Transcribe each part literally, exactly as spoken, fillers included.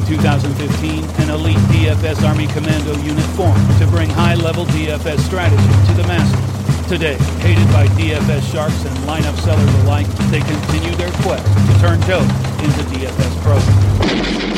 two thousand fifteen, an elite D F S Army Commando unit formed to bring high-level D F S strategy to the masses. Today, hated by D F S sharks and lineup sellers alike, they continue their quest to turn dope into D F S programs.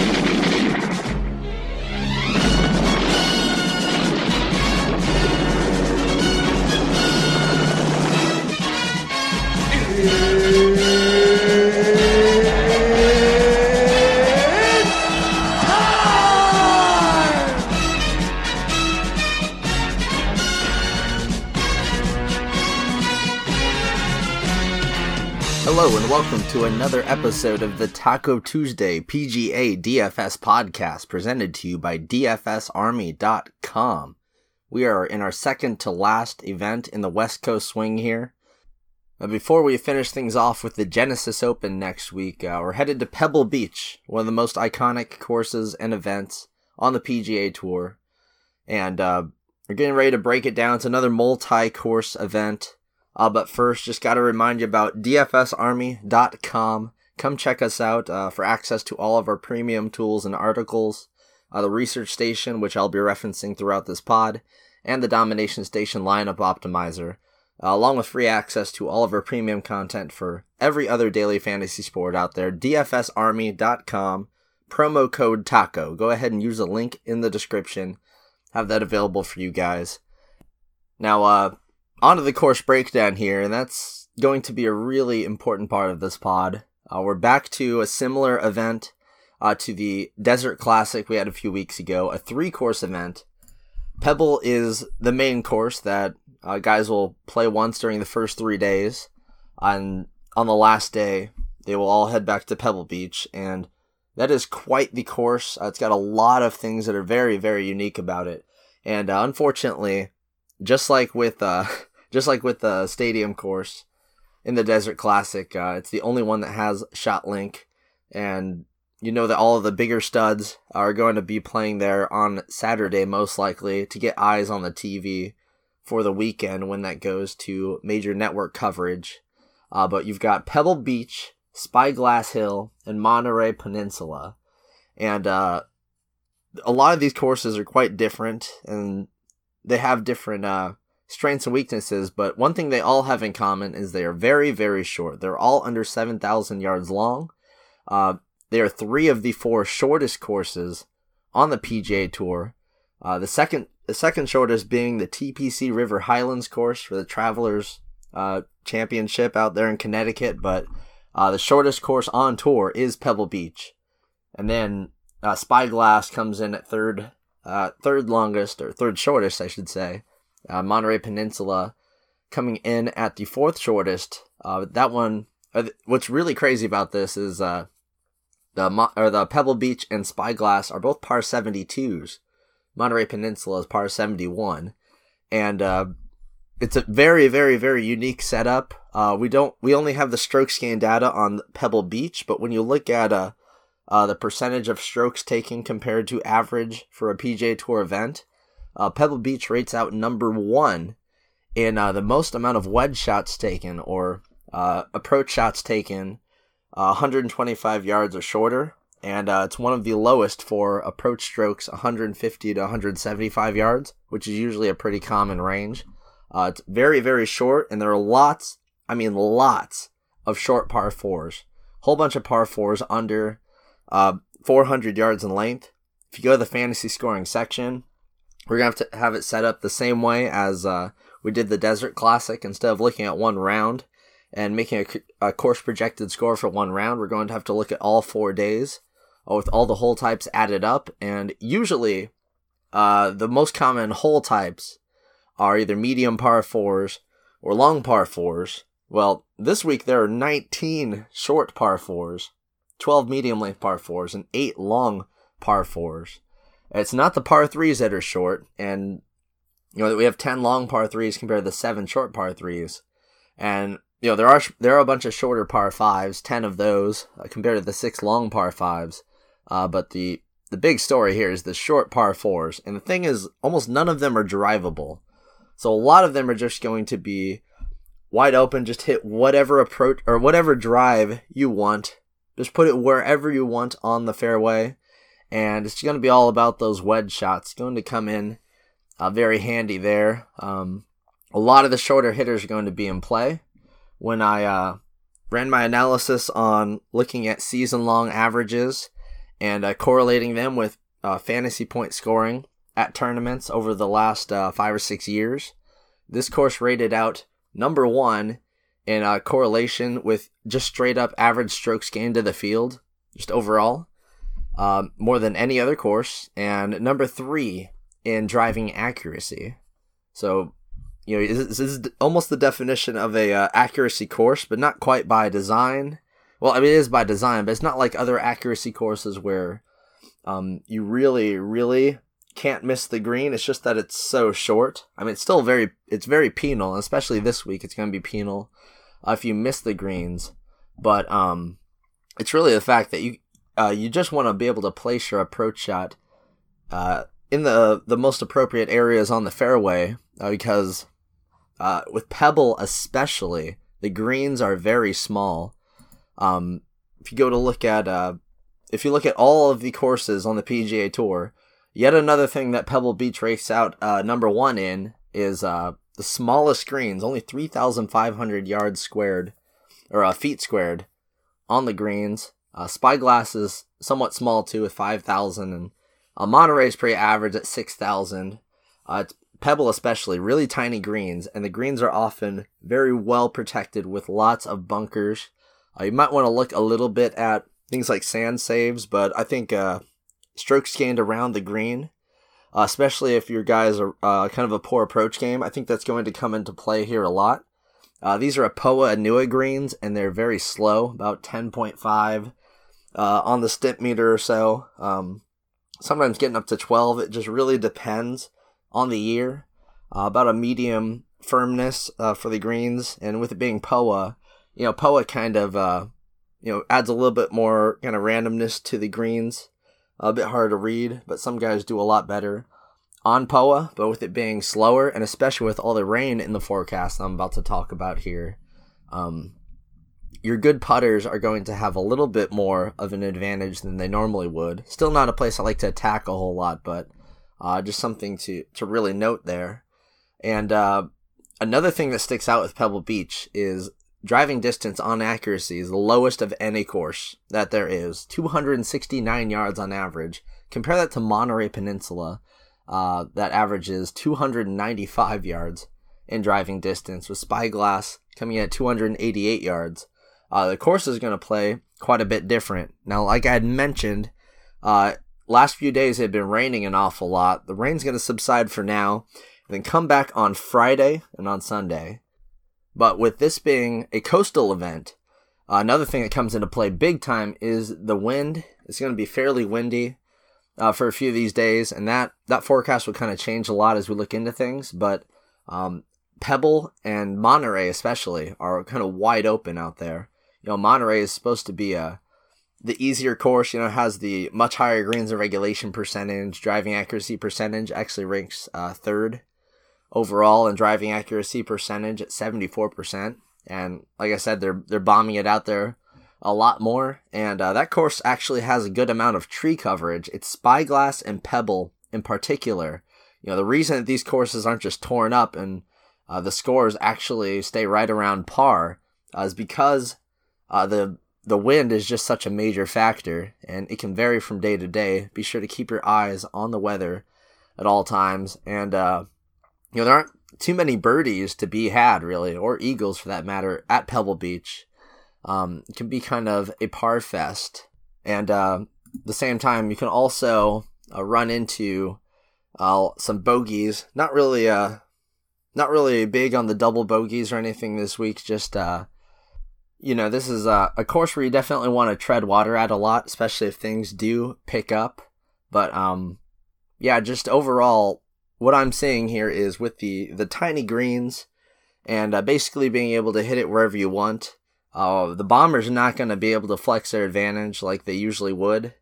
Hello and welcome to another episode of the Taco Tuesday P G A D F S podcast presented to you by D F S Army dot com. We are in our second to last event in the West Coast swing here. Now, before we finish things off with the Genesis Open next week, uh, we're headed to Pebble Beach, one of the most iconic courses and events on the P G A Tour. And uh, we're getting ready to break it down. It's another multi-course event. Uh, but first, just got to remind you about D F S Army dot com. Come check us out uh, for access to all of our premium tools and articles, uh, the Research Station, which I'll be referencing throughout this pod, and the Domination Station Lineup Optimizer, uh, along with free access to all of our premium content for every other daily fantasy sport out there. D F S Army dot com, promo code TACO. Go ahead and use the link in the description. Have that available for you guys. Now, uh... on to the course breakdown here, and that's going to be a really important part of this pod. Uh, we're back to a similar event uh, to the Desert Classic we had a few weeks ago, a three-course event. Pebble is the main course that uh, guys will play once during the first three days. And on the last day, they will all head back to Pebble Beach, and that is quite the course. Uh, it's got a lot of things that are very, very unique about it. And uh, unfortunately, just like with... Uh, Just like with the stadium course in the Desert Classic, uh, it's the only one that has shot link, and you know that all of the bigger studs are going to be playing there on Saturday, most likely, to get eyes on the T V for the weekend when that goes to major network coverage. Uh, but you've got Pebble Beach, Spyglass Hill, and Monterey Peninsula, and uh, a lot of these courses are quite different, and they have different... Uh, strengths and weaknesses, but one thing they all have in common is they are very, very short. They're all under seven thousand yards long. Uh, they are three of the four shortest courses on the P G A Tour. Uh, the second the second shortest being the T P C River Highlands course for the Travelers uh, Championship out there in Connecticut, but uh, the shortest course on tour is Pebble Beach. And then uh, Spyglass comes in at third, uh, third longest, or third shortest, I should say. Uh, Monterey Peninsula coming in at the fourth shortest. Uh, that one, uh, what's really crazy about this is uh, the Mo- or the Pebble Beach and Spyglass are both par seventy-twos. Monterey Peninsula is par seventy-one, and uh, it's a very, very, very unique setup. Uh, we don't, we only have the stroke scan data on Pebble Beach, but when you look at uh, uh, the percentage of strokes taken compared to average for a P G A Tour event, Uh, Pebble Beach rates out number one in uh, the most amount of wedge shots taken, or uh, approach shots taken, uh, one hundred twenty-five yards or shorter, and uh, it's one of the lowest for approach strokes, one hundred fifty to one hundred seventy-five yards, which is usually a pretty common range. Uh, it's very, very short, and there are lots, I mean lots, of short par fours. Whole bunch of par fours under uh, four hundred yards in length. If you go to the fantasy scoring section, we're going to have to have it set up the same way as uh, we did the Desert Classic. Instead of looking at one round and making a, a course projected score for one round, we're going to have to look at all four days uh, with all the hole types added up. And usually, uh, the most common hole types are either medium par fours or long par fours. Well, this week there are nineteen short par fours, twelve medium length par fours, and eight long par fours. It's not the par threes that are short, and you know we have ten long par threes compared to the seven short par threes, and you know there are there are a bunch of shorter par fives, ten of those uh, compared to the six long par fives. Uh, but the the big story here is the short par fours, and the thing is, almost none of them are drivable. So a lot of them are just going to be wide open, just hit whatever approach or whatever drive you want, just put it wherever you want on the fairway. and it's going to be all about those wedge shots. Going to come in uh, very handy there. Um, a lot of the shorter hitters are going to be in play. When I uh, ran my analysis on looking at season-long averages and uh, correlating them with uh, fantasy point scoring at tournaments over the last uh, five or six years, this course rated out number one in uh, correlation with just straight-up average strokes gained to the field, just overall, um, more than any other course, and number three in driving accuracy. So, you know, this is almost the definition of a uh, accuracy course, but not quite by design. Well, I mean, it is by design, but it's not like other accuracy courses where um, you really, really can't miss the green. It's just that it's so short. I mean, it's still very, it's very penal, especially this week. It's going to be penal uh, if you miss the greens. But um, it's really the fact that you uh, you just want to be able to place your approach shot uh, in the the most appropriate areas on the fairway uh, because. Uh, with Pebble especially, the greens are very small. Um, if you go to look at, uh, if you look at all of the courses on the P G A Tour, yet another thing that Pebble Beach ranks out uh, number one in is uh, the smallest greens, only three thousand five hundred yards squared, or uh, feet squared on the greens. Uh, Spyglass is somewhat small too with five thousand, and uh, Monterey is pretty average at six thousand. Uh, it's Pebble especially, really tiny greens, and the greens are often very well protected with lots of bunkers. Uh, you might want to look a little bit at things like sand saves, but I think uh, strokes gained around the green, uh, especially if your guys are uh, kind of a poor approach game, I think that's going to come into play here a lot. Uh, these are Apoa Anua greens, and they're very slow, about ten point five uh, on the stimp meter or so. Um, sometimes getting up to twelve. It just really depends on the year, uh, about a medium firmness uh, for the greens, and with it being P O A, you know, P O A kind of, uh, you know, adds a little bit more kind of randomness to the greens, a bit harder to read, but some guys do a lot better on P O A, but with it being slower, and especially with all the rain in the forecast I'm about to talk about here, um, your good putters are going to have a little bit more of an advantage than they normally would. Still not a place I like to attack a whole lot, but Uh, just something to, to really note there. And uh, another thing that sticks out with Pebble Beach is driving distance on accuracy is the lowest of any course that there is, two hundred sixty-nine yards on average. Compare that to Monterey Peninsula, uh, that averages two hundred ninety-five yards in driving distance, with Spyglass coming in at two hundred eighty-eight yards. Uh, the course is going to play quite a bit different. Now, like I had mentioned, uh, last few days it had been raining an awful lot. The rain's going to subside for now, and then come back on Friday and on Sunday. But with this being a coastal event, uh, another thing that comes into play big time is the wind. It's going to be fairly windy uh, for a few of these days, and that, that forecast will kind of change a lot as we look into things. But um, Pebble and Monterey especially are kind of wide open out there. You know, Monterey is supposed to be a the easier course, you know, has the much higher greens and regulation percentage. Driving accuracy percentage actually ranks uh, third overall in driving accuracy percentage at seventy-four percent. And like I said, they're they're bombing it out there a lot more. And uh, that course actually has a good amount of tree coverage. It's Spyglass and Pebble in particular. You know, the reason that these courses aren't just torn up and uh, the scores actually stay right around par uh, is because uh, the The wind is just such a major factor, and it can vary from day to day. Be sure to keep your eyes on the weather at all times. And, uh, you know, there aren't too many birdies to be had, really, or eagles for that matter, at Pebble Beach. Um, it can be kind of a par fest. And uh, at the same time, you can also uh, run into uh, some bogeys. Not really, uh, not really big on the double bogeys or anything this week, just... Uh, You know, this is a, a course where you definitely want to tread water at a lot, especially if things do pick up. But, um, yeah, just overall, what I'm seeing here is with the, the tiny greens and uh, basically being able to hit it wherever you want, uh, the Bombers are not going to be able to flex their advantage like they usually would.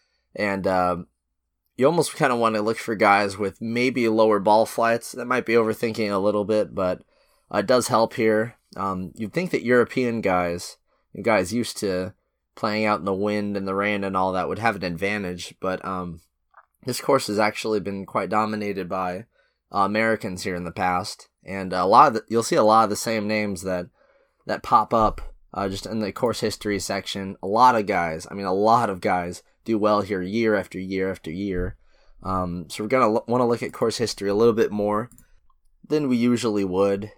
And uh, you almost kind of want to look for guys with maybe lower ball flights. That might be overthinking a little bit, but uh, it does help here. Um, you'd think that European guys, guys used to playing out in the wind and the rain and all that would have an advantage. But um, this course has actually been quite dominated by uh, Americans here in the past. And a lot of the, you'll see a lot of the same names that, that pop up uh, just in the course history section. A lot of guys, I mean a lot of guys do well here year after year after year. Um, so we're going to l- want to look at course history a little bit more than we usually would.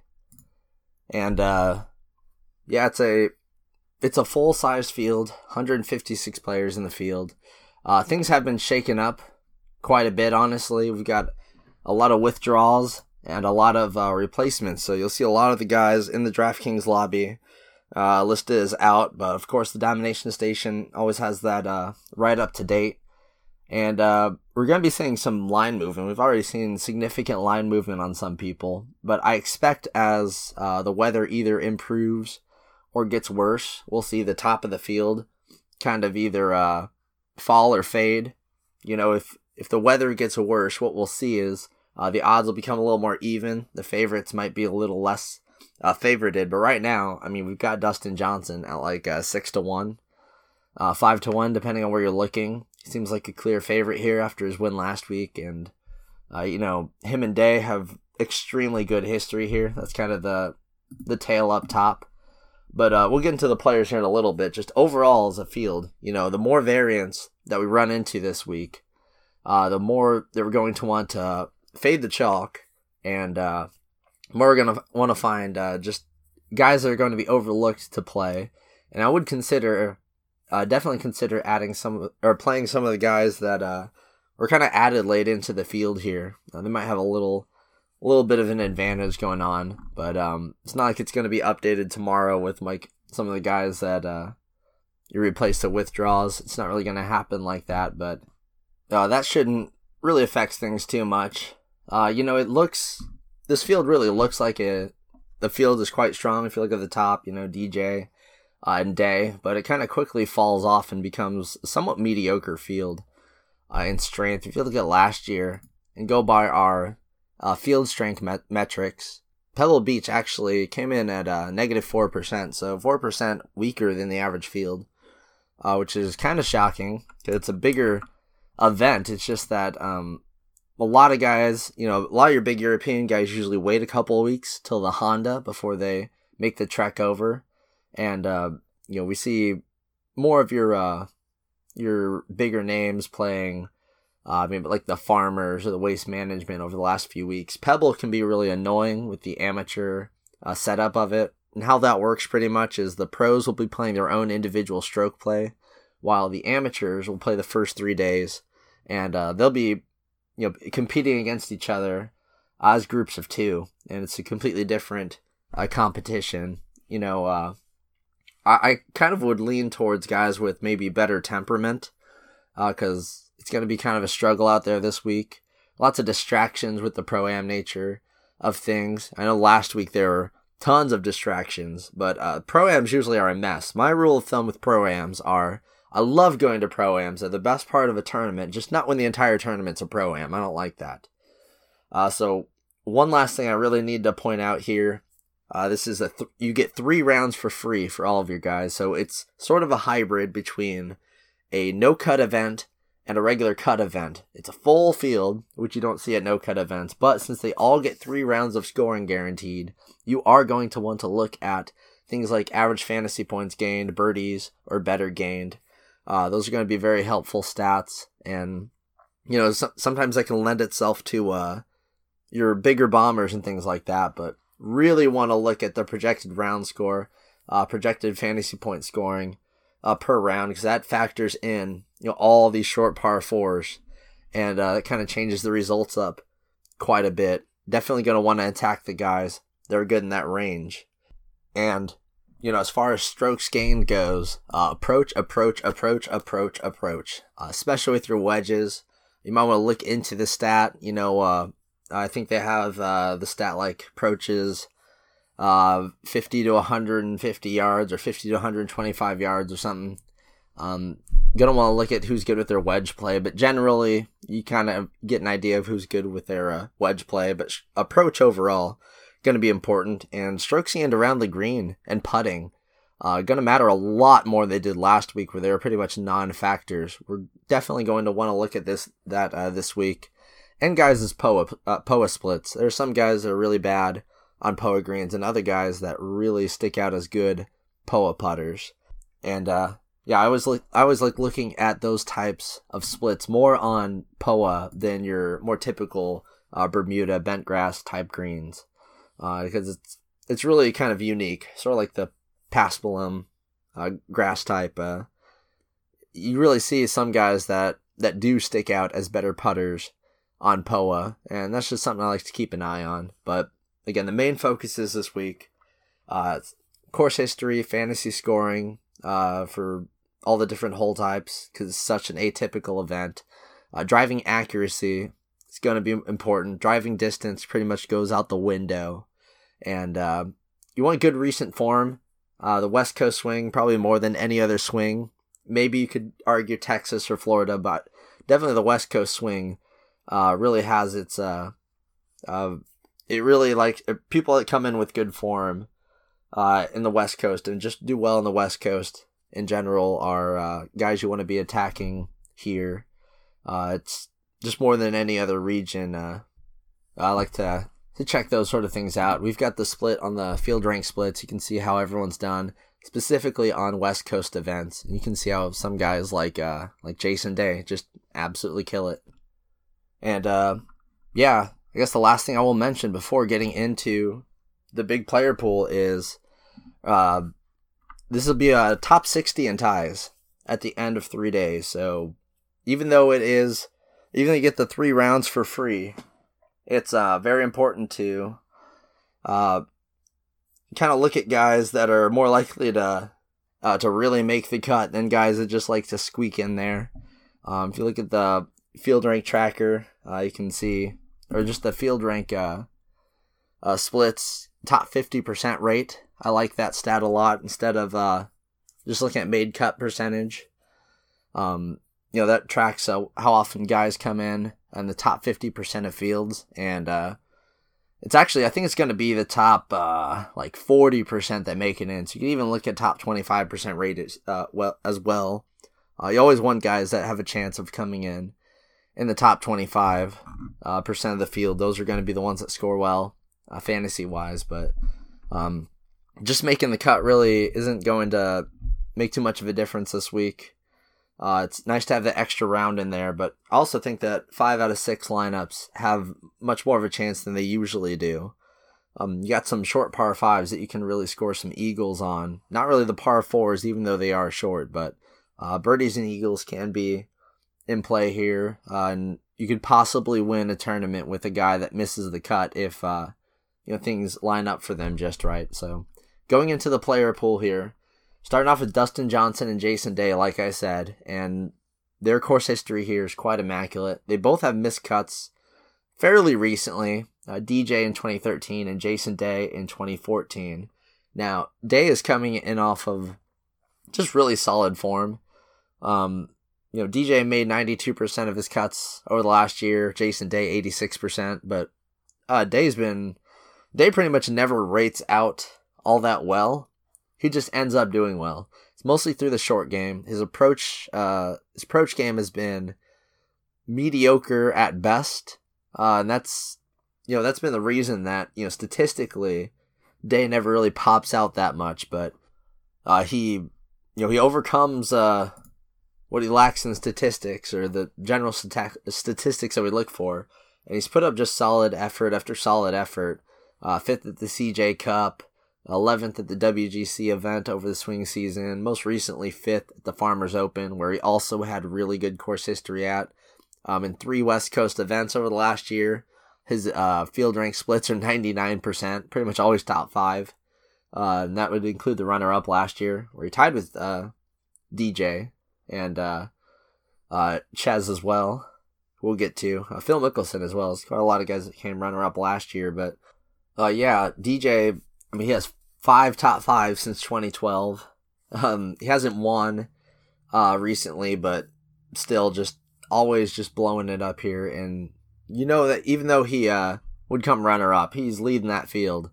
And uh, yeah, it's a it's a full-size field, one hundred fifty-six players in the field. Uh, things have been shaken up quite a bit, honestly. We've got a lot of withdrawals and a lot of uh, replacements. So you'll see a lot of the guys in the DraftKings lobby uh, listed as out. But of course, the Domination Station always has that uh, right up to date. And uh, we're going to be seeing some line movement. We've already seen significant line movement on some people. But I expect as uh, the weather either improves or gets worse, we'll see the top of the field kind of either uh, fall or fade. You know, if, if the weather gets worse, what we'll see is uh, the odds will become a little more even. The favorites might be a little less uh, favorited. But right now, I mean, we've got Dustin Johnson at like uh, six to one, uh, five to one, depending on where you're looking. He seems like a clear favorite here after his win last week. And, uh, you know, him and Day have extremely good history here. That's kind of the the tail up top. But uh, we'll get into the players here in a little bit. Just overall as a field, you know, the more variance that we run into this week, uh, the more that we're going to want to fade the chalk. And uh, more we're going to want to find uh, just guys that are going to be overlooked to play. And I would consider... Uh, definitely consider adding some or playing some of the guys that uh, were kind of added late into the field here. Uh, they might have a little, a little bit of an advantage going on, but um, it's not like it's going to be updated tomorrow with like some of the guys that uh, you replace the withdrawals. It's not really going to happen like that, but uh, that shouldn't really affect things too much. Uh, you know, it looks this field really looks like a the field is quite strong. If you look at the top, you know, D J. Uh, and Day, but it kind of quickly falls off and becomes a somewhat mediocre field uh, in strength. If you look at last year and go by our uh, field strength met- metrics, Pebble Beach actually came in at uh, negative four percent, so four percent weaker than the average field, uh, which is kind of shocking because it's a bigger event. It's just that um, a lot of guys, you know, a lot of your big European guys usually wait a couple of weeks till the Honda before they make the trek over. And, uh, you know, we see more of your, uh, your bigger names playing, uh, I mean, like the Farmers or the Waste Management over the last few weeks. Pebble can be really annoying with the amateur uh, setup of it. And how that works pretty much is the pros will be playing their own individual stroke play, while the amateurs will play the first three days. And, uh, they'll be, you know, competing against each other as groups of two. And it's a completely different uh, competition, you know, uh, I kind of would lean towards guys with maybe better temperament because uh, it's going to be kind of a struggle out there this week. Lots of distractions with the Pro-Am nature of things. I know last week there were tons of distractions, but uh, Pro-Ams usually are a mess. My rule of thumb with Pro-Ams are I love going to Pro-Ams. They're the best part of a tournament, just not when the entire tournament's a Pro-Am. I don't like that. Uh, so one last thing I really need to point out here. Uh, this is a th- you get three rounds for free for all of your guys, so it's sort of a hybrid between a no-cut event and a regular cut event. It's a full field, which you don't see at no-cut events, but since they all get three rounds of scoring guaranteed, you are going to want to look at things like average fantasy points gained, birdies, or better gained. Uh, those are going to be very helpful stats, and you know so- sometimes that can lend itself to uh, your bigger bombers and things like that, but really want to look at the projected round score, uh, projected fantasy point scoring uh, per round, because that factors in you know all these short par fours, and uh, it kind of changes the results up quite a bit. Definitely going to want to attack the guys that are good in that range. And you know, as far as strokes gained goes, uh, approach, approach, approach, approach, approach, uh, especially with your wedges. You might want to look into the stat. You know, uh, I think they have uh, the stat like approaches uh, fifty to one hundred fifty yards or fifty to one hundred twenty-five yards or something. Um, gonna want to look at who's good with their wedge play, but generally you kind of get an idea of who's good with their uh, wedge play. But sh- approach overall going to be important, and strokes gained around the green and putting uh, going to matter a lot more than they did last week, where they were pretty much non-factors. We're definitely going to want to look at this that uh, this week. And guys' P O A, uh, P O A splits. There's some guys that are really bad on P O A greens, and other guys that really stick out as good P O A putters. And uh, yeah, I was like, I was like looking at those types of splits more on P O A than your more typical uh, Bermuda bent grass type greens, uh, because it's it's really kind of unique, sort of like the Paspalum uh, grass type. Uh, you really see some guys that that do stick out as better putters on P O A, and that's just something I like to keep an eye on. But again, the main focus is this week, uh, course history, fantasy scoring, uh, for all the different hole types, because it's such an atypical event. Uh, driving accuracy is going to be important. Driving distance pretty much goes out the window. And uh, you want good recent form. Uh, the West Coast swing, probably more than any other swing. Maybe you could argue Texas or Florida, but definitely the West Coast swing uh, really has its... Uh, uh, it really, like, people that come in with good form uh, in the West Coast and just do well in the West Coast in general are uh, guys you want to be attacking here. Uh, it's just more than any other region. Uh, I like to to check those sort of things out. We've got the split on the field rank splits. You can see how everyone's done, specifically on West Coast events. And you can see how some guys like uh, like Jason Day just absolutely kill it. And uh, yeah, I guess the last thing I will mention before getting into the big player pool is uh, this will be a top sixty in ties at the end of three days. So even though it is, even though you get the three rounds for free, it's uh, very important to uh, kind of look at guys that are more likely to uh, to really make the cut than guys that just like to squeak in there. Um, if you look at the field rank tracker, uh, you can see, or just the field rank uh, uh, splits, top fifty percent rate. I like that stat a lot instead of uh, just looking at made cut percentage. Um, you know, that tracks uh, how often guys come in in the top fifty percent of fields. And uh, it's actually, I think it's going to be the top uh, like forty percent that make it in. So you can even look at top twenty-five percent rate uh, well, as well. Uh, you always want guys that have a chance of coming in in the top twenty-five uh, percent of the field. Those are going to be the ones that score well, uh, fantasy-wise. But um, just making the cut really isn't going to make too much of a difference this week. Uh, it's nice to have the extra round in there, but I also think that five out of six lineups have much more of a chance than they usually do. Um, you got some short par fives that you can really score some eagles on. Not really the par fours, even though they are short, but uh, birdies and eagles can be in play here, uh, and you could possibly win a tournament with a guy that misses the cut if uh, you know things line up for them just right. So going into the player pool here, starting off with Dustin Johnson and Jason Day, like I said, and their course history here is quite immaculate. They both have missed cuts fairly recently, uh, D J in twenty thirteen and Jason Day in twenty fourteen. Now, Day is coming in off of just really solid form. Um, you know, D J made ninety-two percent of his cuts over the last year, Jason Day eighty-six percent, but uh, Day's been, Day pretty much never rates out all that well. He just ends up doing well. It's mostly through the short game. His approach, uh, his approach game has been mediocre at best, uh, and that's, you know, that's been the reason that, you know, statistically, Day never really pops out that much. But uh, he, you know, he overcomes uh, what he lacks in statistics or the general stat- statistics that we look for, and he's put up just solid effort after solid effort. Uh, fifth at the C J Cup. eleventh at the W G C event over the swing season, most recently fifth at the Farmers Open, where he also had really good course history at. Um, in three West Coast events over the last year, his uh, field rank splits are ninety-nine percent, pretty much always top five. Uh, and that would include the runner-up last year, where he tied with uh, D J and uh, uh, Chez as well. We'll get to uh, Phil Mickelson as well. There's quite a lot of guys that came runner-up last year, but uh, yeah, D J... I mean, he has five top fives since twenty twelve. Um, he hasn't won uh, recently, but still just always just blowing it up here. And you know that even though he uh, would come runner-up, he's leading that field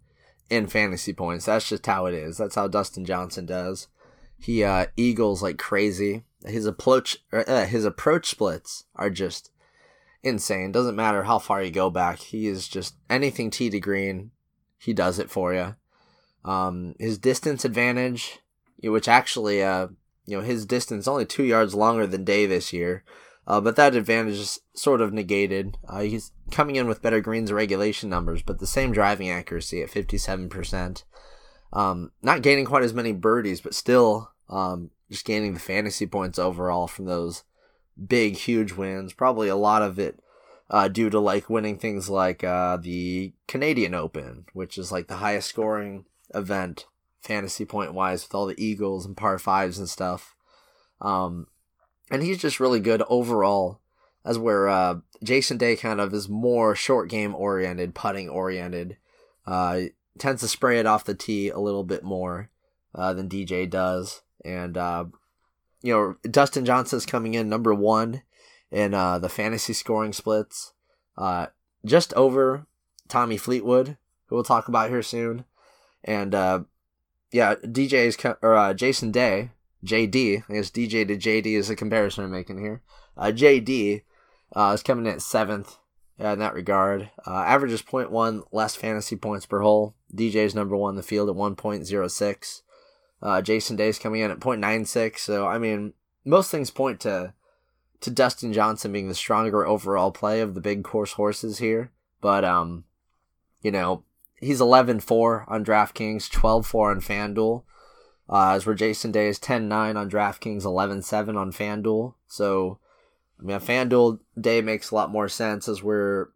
in fantasy points. That's just how it is. That's how Dustin Johnson does. He uh, eagles like crazy. His approach, uh, his approach splits are just insane. Doesn't matter how far you go back. He is just anything tee to green. He does it for you. Um, his distance advantage, which actually, uh, you know, his distance only two yards longer than Day this year. Uh, but that advantage is sort of negated. Uh, he's coming in with better greens regulation numbers, but the same driving accuracy at fifty-seven percent. Um, not gaining quite as many birdies, but still um, just gaining the fantasy points overall from those big, huge wins. Probably a lot of it uh, due to like winning things like uh, the Canadian Open, which is like the highest scoring event fantasy point wise with all the eagles and par fives and stuff. Um, and he's just really good overall, as where uh, Jason Day kind of is more short game oriented, putting oriented. Uh, tends to spray it off the tee a little bit more uh, than D J does. And, uh, you know, Dustin Johnson's coming in number one in uh, the fantasy scoring splits, uh, just over Tommy Fleetwood, who we'll talk about here soon. And, uh, yeah, D J's, or uh, Jason Day, J D, I guess D J to J D is a comparison I'm making here. Uh, J D uh, is coming in at seventh uh, in that regard. Uh, averages zero point one less fantasy points per hole. D J's number one in the field at one point oh six. Uh, Jason Day's coming in at zero point nine six. So, I mean, most things point to to Dustin Johnson being the stronger overall play of the big course horses here. But, um, you know, he's eleven four on DraftKings, twelve four on FanDuel. Uh, as where Jason Day is ten nine on DraftKings, eleven seven on FanDuel. So, I mean, FanDuel Day makes a lot more sense as where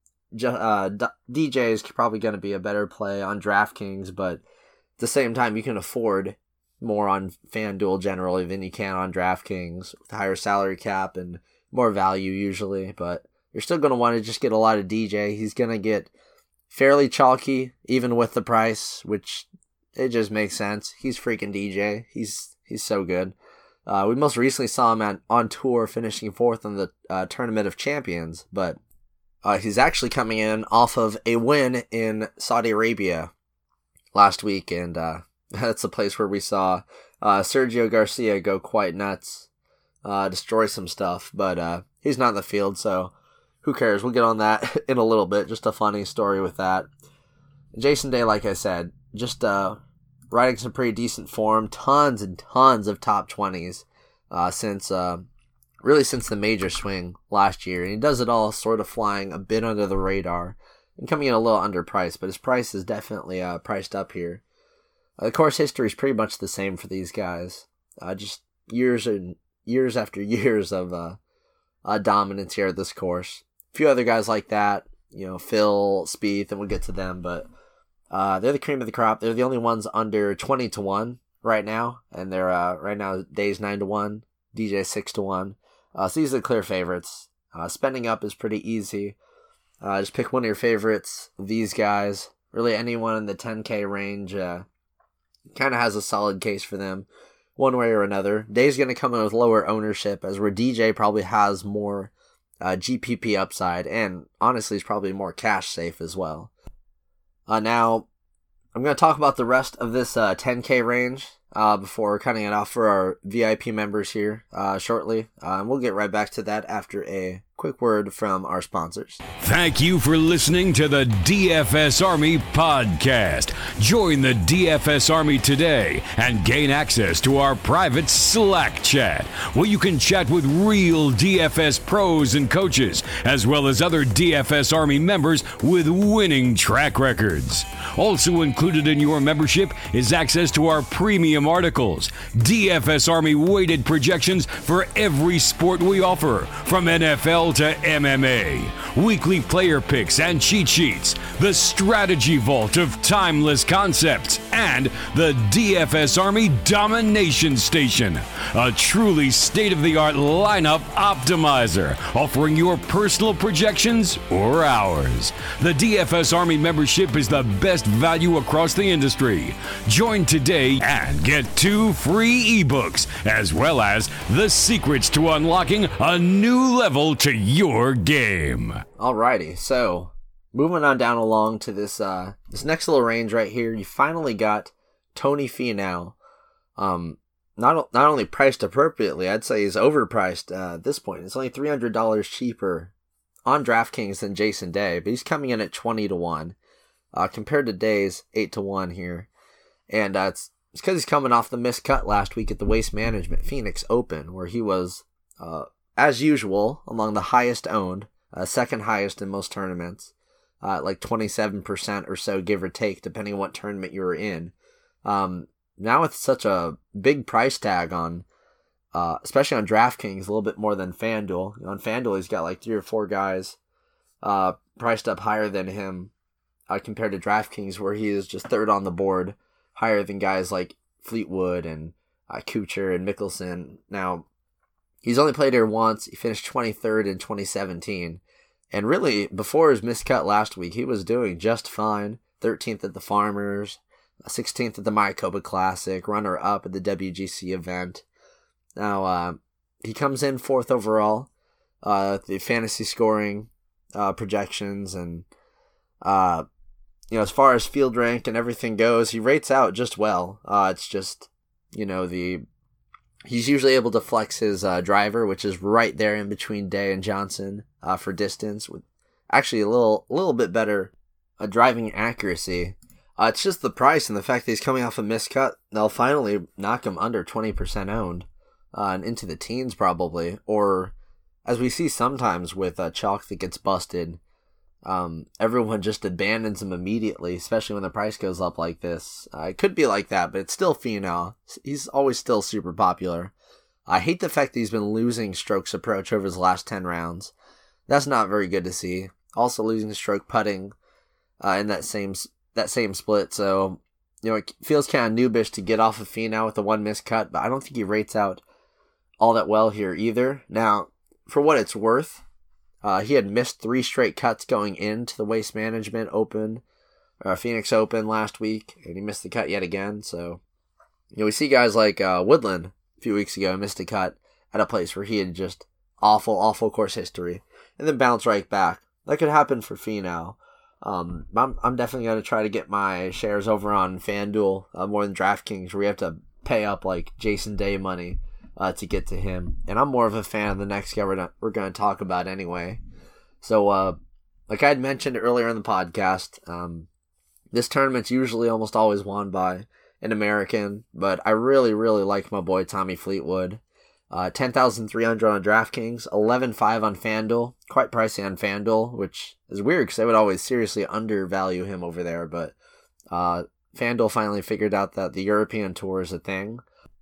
uh, D J is probably going to be a better play on DraftKings, but at the same time, you can afford more on FanDuel generally than you can on DraftKings with a higher salary cap and more value usually, but you're still going to want to just get a lot of D J. He's going to get fairly chalky even with the price, which it just makes sense. He's freaking D J. He's he's so good. Uh, we most recently saw him at, on tour finishing fourth in the uh, Tournament of Champions, but uh, he's actually coming in off of a win in Saudi Arabia last week, and uh, that's the place where we saw uh, Sergio Garcia go quite nuts, uh, destroy some stuff, but uh, he's not in the field, so who cares? We'll get on that in a little bit. Just a funny story with that. Jason Day, like I said, just uh, riding some pretty decent form. Tons and tons of top twenties uh, since uh, really since the major swing last year. And he does it all sort of flying a bit under the radar and coming in a little underpriced. But his price is definitely uh, priced up here. Uh, the course history is pretty much the same for these guys. Uh, just years and years after years of uh, uh, dominance here at this course. A few other guys like that, you know, Phil, Spieth, and we'll get to them, but uh, they're the cream of the crop. They're the only ones under twenty to one right now, and they're uh, right now Day's nine to one, D J six to one. Uh, so these are the clear favorites. Uh, spending up is pretty easy. Uh, just pick one of your favorites. These guys, really anyone in the ten K range, uh, kind of has a solid case for them, one way or another. Day's going to come in with lower ownership, as where D J probably has more Uh, G P P upside, and honestly is probably more cash safe as well. Uh, now, I'm going to talk about the rest of this uh, ten K range uh, before cutting it off for our V I P members here uh, shortly. Uh, and we'll get right back to that after a quick word from our sponsors. Thank you for listening to the D F S Army podcast. Join the D F S Army today and gain access to our private Slack chat, where you can chat with real D F S pros and coaches, as well as other D F S Army members with winning track records. Also included in your membership is access to our premium articles, D F S Army weighted projections for every sport we offer, from N F L to M M A, weekly player picks and cheat sheets, the strategy vault of timeless concepts, and the D F S Army Domination Station, a truly state-of-the-art lineup optimizer, offering your personal projections or ours. The D F S Army membership is the best value across the industry. Join today and get two free ebooks, as well as the secrets to unlocking a new level to your game. Alrighty, so moving on down along to this uh, this next little range right here, you finally got Tony Finau. Um, not not only priced appropriately, I'd say he's overpriced uh, at this point. It's only three hundred dollars cheaper on DraftKings than Jason Day, but he's coming in at twenty to one uh, compared to Day's eight to one here. And uh, it's it's because he's coming off the missed cut last week at the Waste Management Phoenix Open, where he was, uh, as usual, among the highest owned, uh, second highest in most tournaments, uh, like twenty-seven percent or so, give or take, depending on what tournament you were in. Um, now with such a big price tag on, uh, especially on DraftKings, a little bit more than FanDuel. You know, on FanDuel, he's got like three or four guys uh, priced up higher than him uh, compared to DraftKings, where he is just third on the board, higher than guys like Fleetwood and uh, Kuchar and Mickelson. Now, he's only played here once. He finished twenty-third in twenty seventeen. And really, before his miscut last week, he was doing just fine. thirteenth at the Farmers, sixteenth at the Mayakoba Classic, runner-up at the W G C event. Now, uh, he comes in fourth overall. Uh, the fantasy scoring uh, projections and, uh, you know, as far as field rank and everything goes, he rates out just well. Uh, it's just, you know, the he's usually able to flex his uh, driver, which is right there in between Day and Johnson uh, for distance, with actually a little, a little bit better uh, driving accuracy. Uh, it's just the price and the fact that he's coming off a miscut. They'll finally knock him under twenty percent owned uh, and into the teens probably. Or, as we see sometimes with uh, chalk that gets busted, um, everyone just abandons him immediately, especially when the price goes up like this. Uh, it could be like that, but it's still Finau. He's always still super popular. I hate the fact that he's been losing strokes approach over his last ten rounds. That's not very good to see. Also losing stroke putting uh, in that same that same split. So, you know, it feels kind of noobish to get off of Finau with the one miscut, but I don't think he rates out all that well here either. Now, for what it's worth, uh, he had missed three straight cuts going into the Waste Management Open, uh, Phoenix Open last week, and he missed the cut yet again. So, you know, we see guys like uh, Woodland a few weeks ago missed a cut at a place where he had just awful, awful course history, and then bounce right back. That could happen for Finau. Um, I'm, I'm definitely going to try to get my shares over on FanDuel uh, more than DraftKings, where you have to pay up like Jason Day money uh, to get to him. And I'm more of a fan of the next guy we're, not, we're going to talk about anyway. So, uh, like I had mentioned earlier in the podcast, um, this tournament's usually almost always won by an American, but I really, really like my boy Tommy Fleetwood. Uh, ten thousand three hundred on DraftKings, eleven five on FanDuel. Quite pricey on FanDuel, which is weird because I would always seriously undervalue him over there. But uh, FanDuel finally figured out that the European Tour is a thing.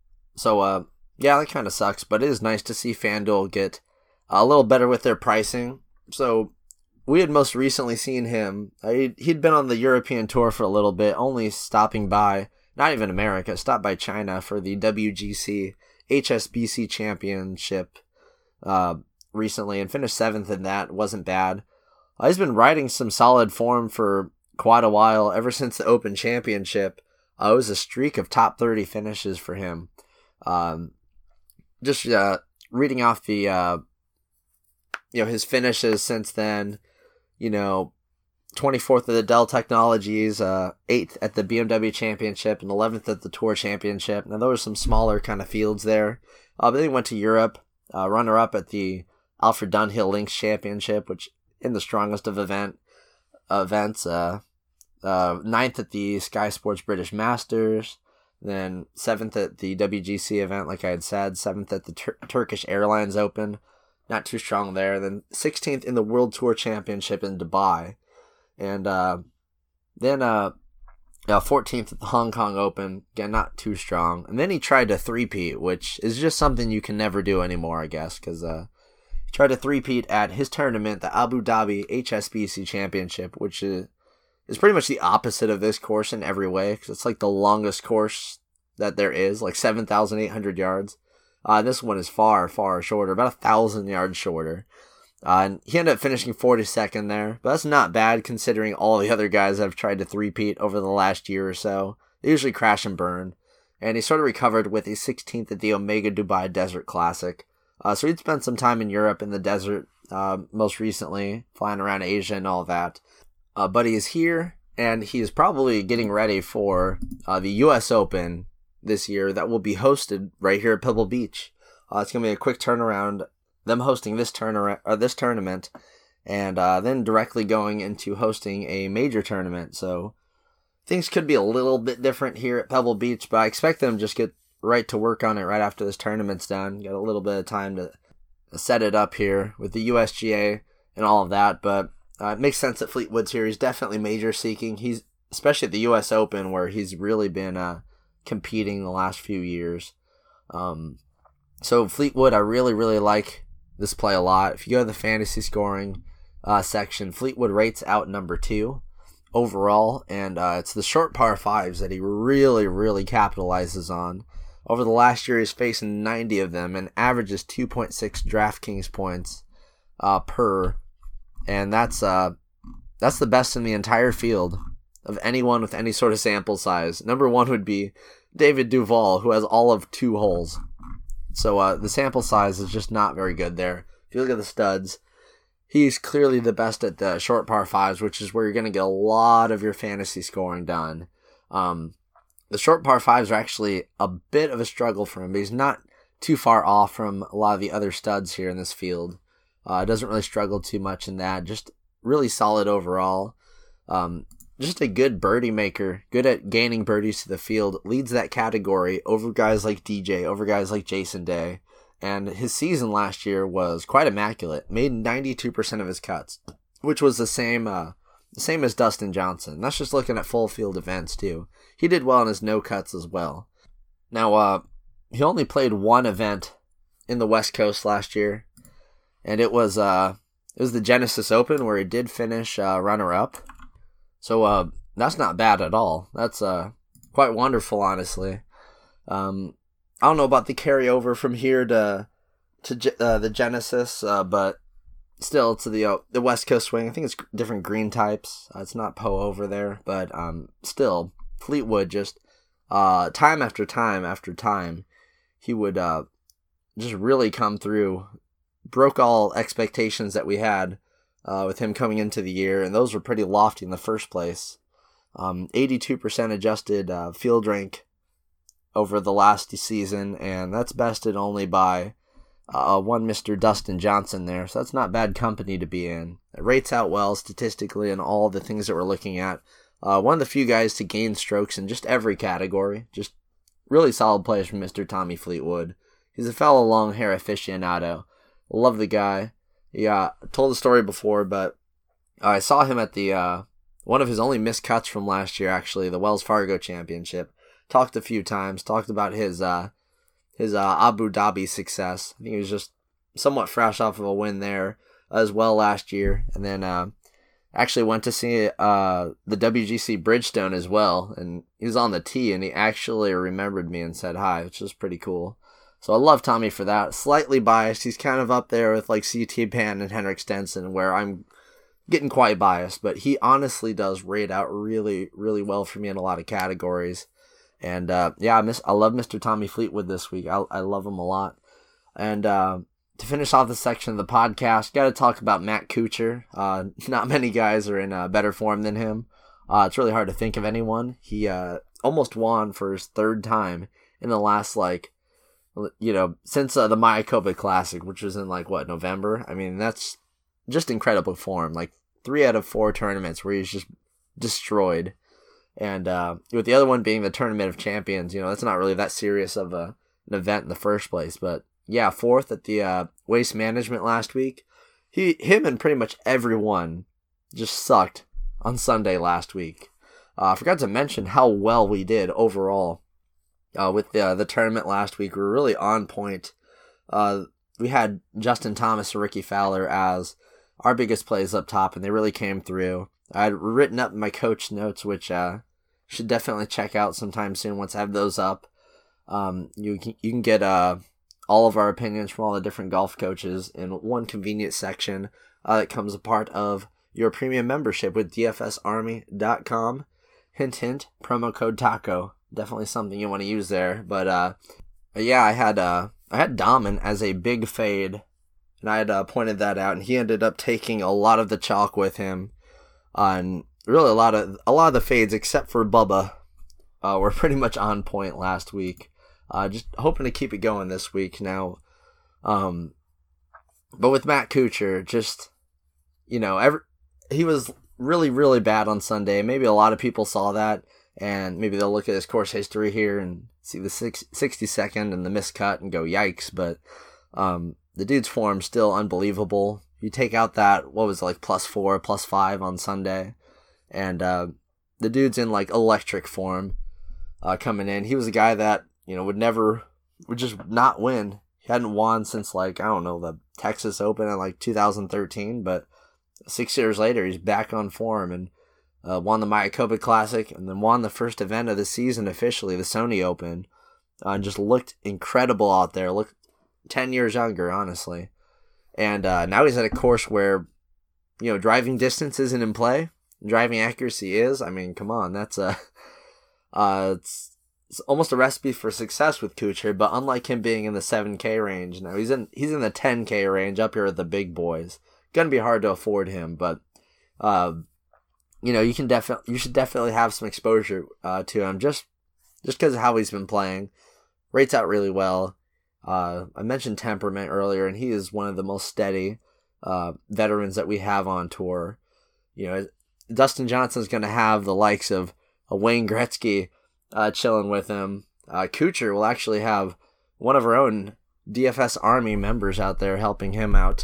So, uh, yeah, that kind of sucks. But it is nice to see FanDuel get a little better with their pricing. So, we had most recently seen him. Uh, he'd, he'd been on the European Tour for a little bit, only stopping by, not even America, stopped by China for the W G C H S B C Championship uh, recently and finished seventh in that. Wasn't bad. Uh, he's been riding some solid form for quite a while, ever since the Open Championship. Uh, it was a streak of top thirty finishes for him. Um, just uh, reading off the, uh, you know, his finishes since then, you know, twenty-fourth at the Dell Technologies, uh, eighth at the B M W Championship, and eleventh at the Tour Championship. Now, there were some smaller kind of fields there. Uh, but then he went to Europe, uh, runner-up at the Alfred Dunhill Links Championship, which in the strongest of event uh, events. Uh, uh, ninth at the Sky Sports British Masters. Then seventh at the W G C event, like I had said. seventh at the Tur- Turkish Airlines Open. Not too strong there. Then sixteenth in the World Tour Championship in Dubai. And uh, then uh, uh, fourteenth at the Hong Kong Open. Again, not too strong. And then he tried to three-peat, which is just something you can never do anymore, I guess. Because uh, he tried to three-peat at his tournament, the Abu Dhabi H S B C Championship, which is, is pretty much the opposite of this course in every way. Because it's like the longest course that there is, like seven thousand eight hundred yards. Uh, this one is far, far shorter, about one thousand yards shorter. Uh, and he ended up finishing forty-second there, but that's not bad considering all the other guys have tried to three-peat over the last year or so. They usually crash and burn, and he sort of recovered with a sixteenth at the Omega Dubai Desert Classic. Uh, so he'd spent some time in Europe in the desert, uh, most recently, flying around Asia and all that. uh, but he is here, and he is probably getting ready for uh, the U S Open this year that will be hosted right here at Pebble Beach. Uh, it's going to be a quick turnaround, them hosting this, turnaround, or this tournament, and uh, then directly going into hosting a major tournament. So things could be a little bit different here at Pebble Beach, but I expect them to just get right to work on it right after this tournament's done. Got a little bit of time to set it up here with the U S G A and all of that, but uh, it makes sense that Fleetwood's here. He's definitely major seeking. He's especially at the U S Open, where he's really been uh, competing the last few years. Um, so Fleetwood, I really, really like this play a lot. If you go to the fantasy scoring uh, section, Fleetwood rates out number two overall, and uh, it's the short par fives that he really, really capitalizes on. Over the last year, he's facing ninety of them and averages two point six DraftKings points uh, per, and that's uh, that's the best in the entire field of anyone with any sort of sample size. Number one would be David Duval, who has all of two holes. So uh, the sample size is just not very good there. If you look at the studs, he's clearly the best at the short par fives, which is where you're going to get a lot of your fantasy scoring done. Um, the short par fives are actually a bit of a struggle for him, but he's not too far off from a lot of the other studs here in this field. Uh, doesn't really struggle too much in that. Just really solid overall. Um, just a good birdie maker, good at gaining birdies to the field, leads that category over guys like D J, over guys like Jason Day. And his season last year was quite immaculate. Made ninety-two percent of his cuts, which was the same uh, the same as Dustin Johnson. That's just looking at full field events, too. He did well in his no cuts as well. Now, uh, he only played one event in the West Coast last year, and it was uh, it was the Genesis Open, where he did finish uh, runner-up. So uh, that's not bad at all. That's uh, quite wonderful, honestly. Um, I don't know about the carryover from here to to uh, the Genesis, uh, but still to the uh, the West Coast swing. I think it's different green types. Uh, it's not Poe over there, but um, still, Fleetwood just uh, time after time after time, he would uh, just really come through, broke all expectations that we had uh, with him coming into the year, and those were pretty lofty in the first place. Um, eighty-two percent adjusted uh, field rank over the last season, and that's bested only by uh, one Mister Dustin Johnson there, so that's not bad company to be in. It rates out well statistically and all the things that we're looking at. Uh, one of the few guys to gain strokes in just every category. Just really solid plays from Mister Tommy Fleetwood. He's a fellow long hair aficionado. Love the guy. Yeah, I told the story before, but I saw him at the uh, one of his only missed cuts from last year, actually, the Wells Fargo Championship. Talked a few times, talked about his uh, his uh, Abu Dhabi success. I think he was just somewhat fresh off of a win there as well last year. And then uh, actually went to see uh, the W G C Bridgestone as well. And he was on the tee, and he actually remembered me and said hi, which was pretty cool. So I love Tommy for that. Slightly biased. He's kind of up there with like C T Pan and Henrik Stenson, where I'm getting quite biased. But he honestly does rate out really, really well for me in a lot of categories. And, uh, yeah, I miss, I love Mister Tommy Fleetwood this week. I, I love him a lot. And, uh, to finish off this section of the podcast, got to talk about Matt Kuchar. Uh, not many guys are in uh, better form than him. Uh, it's really hard to think of anyone. He, uh, almost won for his third time in the last, like, you know, since uh, the Mayakoba Classic, which was in, like, what, November? I mean, that's just incredible form. Like, three out of four tournaments where he's just destroyed. And uh, with the other one being the Tournament of Champions, you know, that's not really that serious of a, an event in the first place. But yeah, fourth at the uh, Waste Management last week. He, him and pretty much everyone just sucked on Sunday last week. Uh, I forgot to mention how well we did overall uh, with the, uh, the tournament last week. We were really on point. Uh, we had Justin Thomas and Ricky Fowler as our biggest plays up top, and they really came through. I had written up my coach notes, which uh, should definitely check out sometime soon once I have those up. Um, you can, you can get uh, all of our opinions from all the different golf coaches in one convenient section uh, that comes a part of your premium membership with D F S Army dot com. Hint, hint, promo code TACO. Definitely something you want to use there. But uh, yeah, I had uh, I had Dahmen as a big fade, and I had uh, pointed that out, and he ended up taking a lot of the chalk with him. Uh, and really a lot of a lot of the fades, except for Bubba, uh, were pretty much on point last week. Uh, just hoping to keep it going this week now. Um, but with Matt Kuchar, just, you know, every, he was really, really bad on Sunday. Maybe a lot of people saw that, and maybe they'll look at his course history here and see the six, sixty second and the miscut and go, yikes. But um, the dude's form still unbelievable. You take out that, what was it, like plus four, plus five on Sunday, and uh, the dude's in like electric form uh, coming in. He was a guy that, you know, would never, would just not win. He hadn't won since like, I don't know, the Texas Open in like two thousand thirteen, but six years later, he's back on form and uh, won the Mayakoba Classic and then won the first event of the season officially, the Sony Open, uh, and just looked incredible out there. Looked ten years younger, honestly. And uh, now he's at a course where, you know, driving distance isn't in play. Driving accuracy is. I mean, come on, that's a, uh, it's, it's almost a recipe for success with Kuchar. But unlike him being in the seven K range, now he's in he's in the ten K range up here with the big boys. Gonna be hard to afford him, but uh, you know, you can definitely you should definitely have some exposure uh, to him just just because of how he's been playing. Rates out really well. Uh, I mentioned temperament earlier, and he is one of the most steady uh, veterans that we have on tour. You know, Dustin Johnson's going to have the likes of a Wayne Gretzky uh, chilling with him. Uh, Kuchar will actually have one of our own D F S Army members out there helping him out.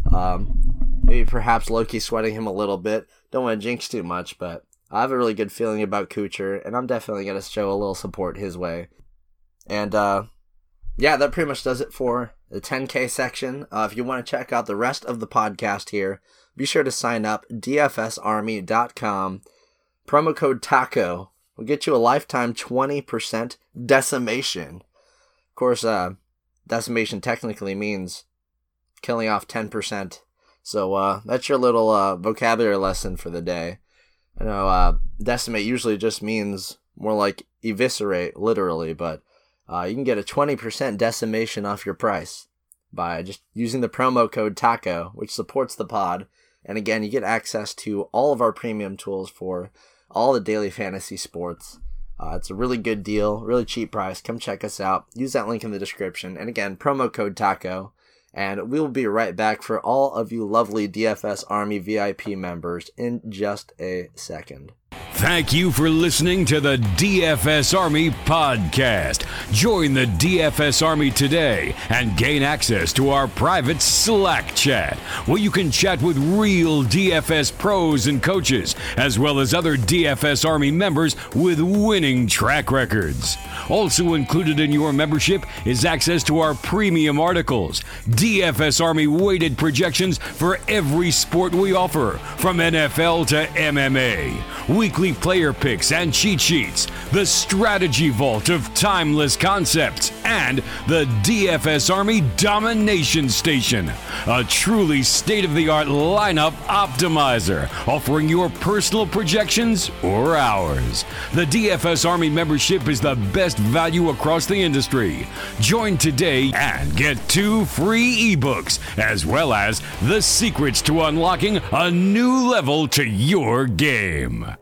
Um, maybe perhaps Loki sweating him a little bit. Don't want to jinx too much, but I have a really good feeling about Kuchar, and I'm definitely going to show a little support his way. And, uh, yeah, that pretty much does it for the ten K section. Uh, if you want to check out the rest of the podcast here, be sure to sign up, D F S army dot com. Promo code TACO will get you a lifetime twenty percent decimation. Of course, uh, decimation technically means killing off ten percent. So uh, that's your little uh, vocabulary lesson for the day. I know uh, decimate usually just means more like eviscerate, literally, but Uh, you can get a twenty percent decimation off your price by just using the promo code TACO, which supports the pod. And again, you get access to all of our premium tools for all the daily fantasy sports. Uh, it's a really good deal, really cheap price. Come check us out. Use that link in the description. And again, promo code TACO. And we will be right back for all of you lovely D F S Army V I P members in just a second. Thank you for listening to the D F S Army podcast. Join the D F S Army today and gain access to our private Slack chat, where you can chat with real D F S pros and coaches, as well as other D F S Army members with winning track records. Also included in your membership is access to our premium articles, D F S Army weighted projections for every sport we offer, from N F L to M M A, weekly player picks and cheat sheets, the strategy vault of timeless concepts, and the D F S Army Domination Station, a truly state-of-the-art lineup optimizer, offering your personal projections or ours. The D F S Army membership is the best value across the industry. Join today and get two free ebooks, as well as the secrets to unlocking a new level to your game.